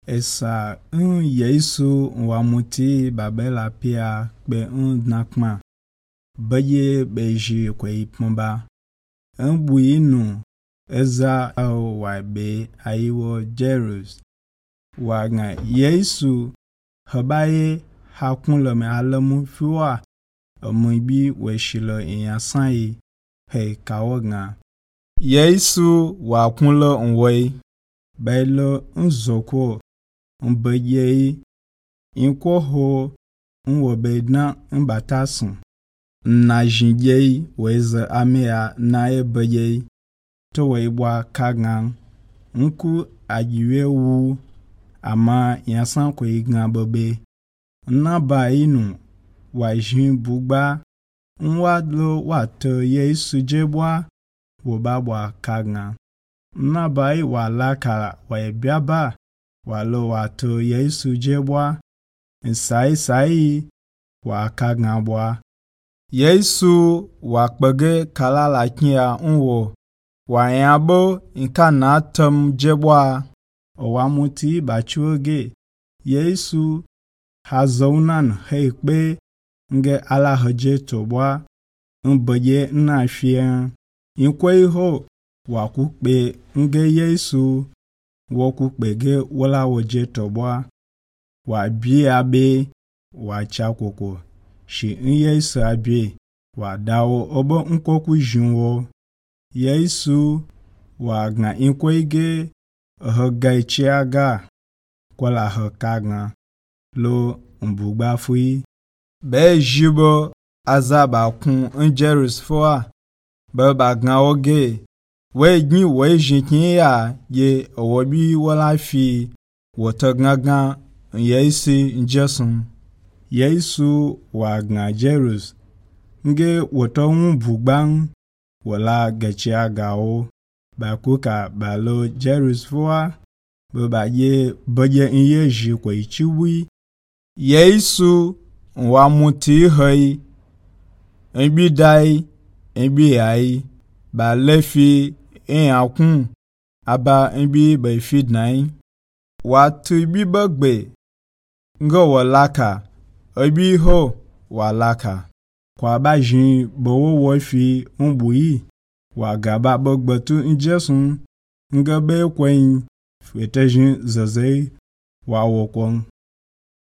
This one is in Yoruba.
Esa Yesu wa muti babela pia be nakma baye beji kwe pumba buinu eza wa be aiwo Jerus wa nga Yesu habaye hakun lo me alamu fiwa omubi we shilo inyasan he kawoga Yesu wa kunlo nwe bailo nzoko mbaye inko ho nwobedna mbatasun na jinje weza amea na ebaye to weibwa kagan nku ajiwewu ama yasan ko igna bobe na ba inu wa jin bugba nwadlo wato Yesu jebwa wo babwa kagan na ba wa lakara wa ebiaba walo wato Yesu jebwa nsai wa kagabwa Yesu wa kpege kalala kia nwo wa yabo nkana tam jebwa owamuti bachuoge Yesu hazounan hekpe nge ala haje tobwa mbaye na fien inkwe ho wa kukpe nge Yesu woku kpege wala woje tobwa wa bi abe wa chakoko shi Yesu abi wa dawo obo nkoku jinwo Yesu wa gna inkwege hagaichi aga kwala hakaga lo mbugba fui be jibo azaba kun Jerus foa be bagna oge we gni we jinkin ya ye owobi wala fi wotagnaga Yesu njesun Yesu wa gna Jerus nge wotonwu bugban wala gachia gao ba kuka balo Jerus foa ba ye boye inye ji ko ichiwi Yesu wa muti hoi enbi dai enbi ai ba lefi en akun aba enbi ba fidnai wa tu bi bagbe ngo walaka obi ho walaka kwa ba jin bowo wo fi nbuyi wa gaba bagbetu njesun ngabe kwen fetejin zazei wa wokon